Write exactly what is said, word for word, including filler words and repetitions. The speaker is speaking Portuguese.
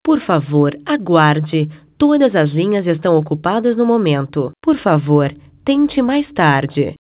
Por favor, aguarde. Todas as linhas estão ocupadas no momento. Por favor, tente mais tarde.